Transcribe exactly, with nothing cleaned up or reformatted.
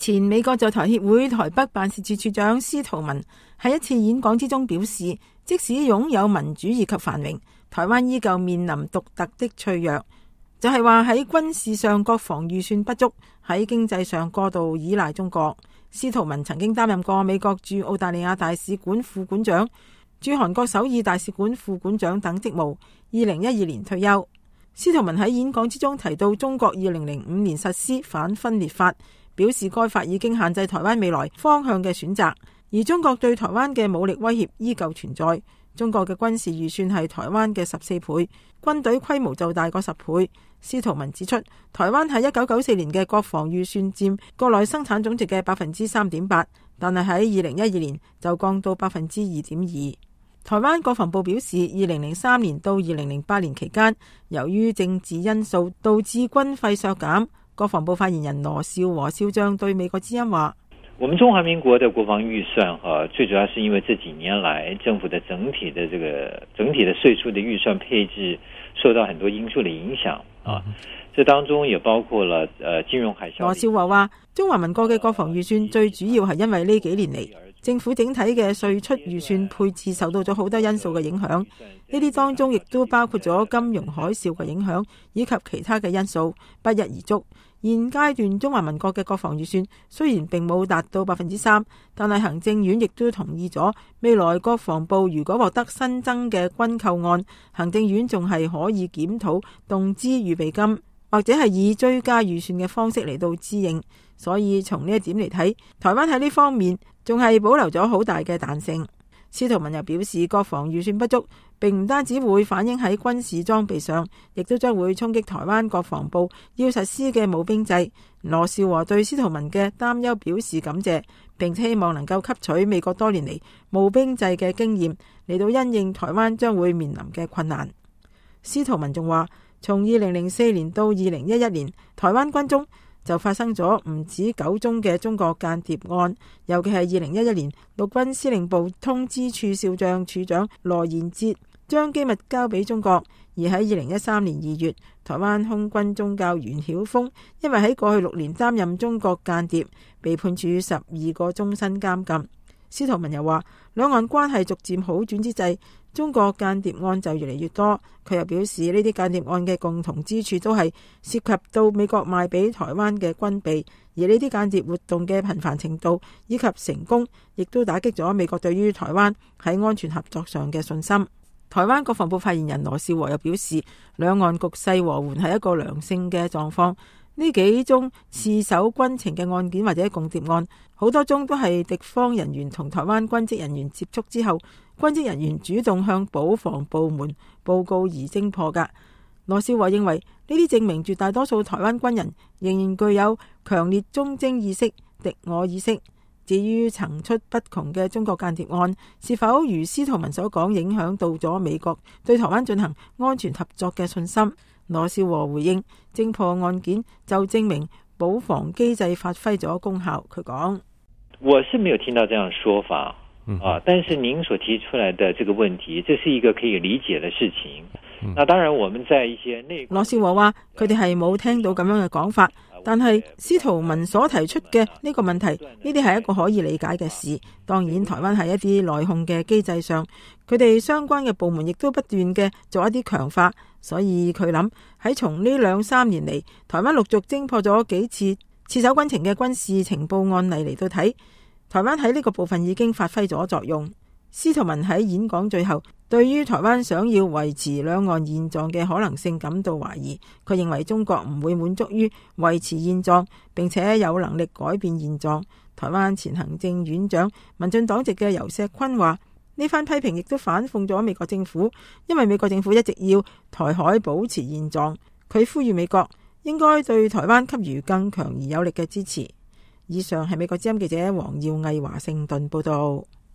前美國在台協會台北辦事處處長司徒文喺一次演講之中表示，即使擁有民主以及繁榮，台灣依舊面臨獨特的脆弱，就係話喺軍事上國防預算不足，喺經濟上過度依賴中國。司徒文曾經擔任過美國駐澳大利亞大使館副館長、駐韓國首爾大使館副館長等職務，二零一二年退休。司徒文喺演講之中提到中國二零零五年實施反分裂法，表示該法已經限制台灣未來方向嘅選擇，而中國對台灣嘅武力威脅依舊存在。中國嘅軍事預算係台灣嘅十四倍，軍隊規模就大過十倍。司徒文指出，台灣喺一九九四年嘅國防預算佔國內生產總值嘅百分之三點八，但係喺二零一二年就降到百分之二點二。台灣國防部表示，二零零三年到二零零八年期間，由於政治因素導致軍費削減。國防部發言人羅少和少將對美國之音話： 我們中華民國的國防預算哈，最主要是因為這幾年來政府的整體的這個整體的稅數的預算配置受到很多因素的影響啊，這當中也包括了誒金融海嘯。 羅少和話：中華民國嘅國防預算最主要係因為呢幾年嚟政府整體嘅稅出預算配置受到咗好多因素嘅影響，呢啲當中亦都包括咗金融海嘯嘅影響以及其他嘅因素，不一而足。現階段中華民國嘅國防預算雖然並冇達到百分之三，但係行政院亦都同意咗未來國防部如果獲得新增嘅軍購案，行政院仲係可以檢討動資預備金，或者係以追加預算嘅方式嚟到支應。所以從呢一點嚟睇，台灣喺呢方面仲係保留咗好大嘅彈性。司徒文又表示，國防預算不足並唔單止會反映喺軍事裝備上，亦都將會衝擊台灣國防部要實施嘅募兵制。羅少和對司徒文嘅擔憂表示感謝，並希望能夠吸取美國多年嚟募兵制嘅經驗，嚟到因應台灣將會面臨嘅困難。司徒文仲話，從二零零四年到二零一一年，台灣軍中就發生咗唔止九宗嘅中國間諜案，尤其係二零一一年，陸軍司令部通知處少將處長羅延哲將機密交俾中國，而喺二零一三年二月，台灣空軍中校袁曉峰因為喺過去六年擔任中國間諜，被判處十二個終身監禁。司徒文又話，兩岸關係逐漸好轉之際，中國間諜案就越嚟越多。佢又表示，呢啲間諜案嘅共同之處都係涉及到美國賣俾台灣嘅軍備，而呢啲間諜活動嘅頻繁程度以及成功，亦都打擊咗美國對於台灣喺安全合作上嘅信心。台灣國防部發言人羅少和又表示，兩岸局勢和緩係一個良性嘅狀況。呢幾宗刺守軍情嘅案件或者共諜案，好多宗都係敵方人員同台灣軍職人員接觸之後，軍職人員主動向保防部門報告而偵破㗎。羅少和認為呢啲證明絕大多數台灣軍人仍然具有強烈忠貞意識、敵我意識。至於層出不窮嘅中國間諜案，是否如司徒文所講影響到咗美國對台灣進行安全合作嘅信心？羅少和回應，偵破案件就證明保防機制發揮咗功效。佢講： 我是沒有聽到這樣說法啊，但是您所提出來的這個問題，這是一個可以理解的事情。那當然，我們在一些內羅少和話，佢哋係冇聽到咁樣嘅講法，但係司徒文所提出嘅呢個問題，呢啲係一個可以理解嘅事。當然，台灣喺一啲內控嘅機制上，佢哋相關嘅部門亦都不斷嘅做一啲強化，所以佢諗喺從呢兩三年嚟，台灣陸續偵破咗幾次刺守軍情嘅軍事情報案例嚟到睇，台灣喺呢個部分已經發揮咗作用。司徒文喺演講最後，對於台灣想要維持兩岸現狀嘅可能性感到懷疑。佢認為中國唔會滿足於維持現狀，並且有能力改變現狀。台灣前行政院長、民進黨籍嘅游錫堃話，呢番批評亦都反諷咗美國政府，因為美國政府一直要台海保持現狀。佢呼籲美國應該對台灣給予更強而有力嘅支持。以上係美國之音記者黃耀毅華盛頓報道。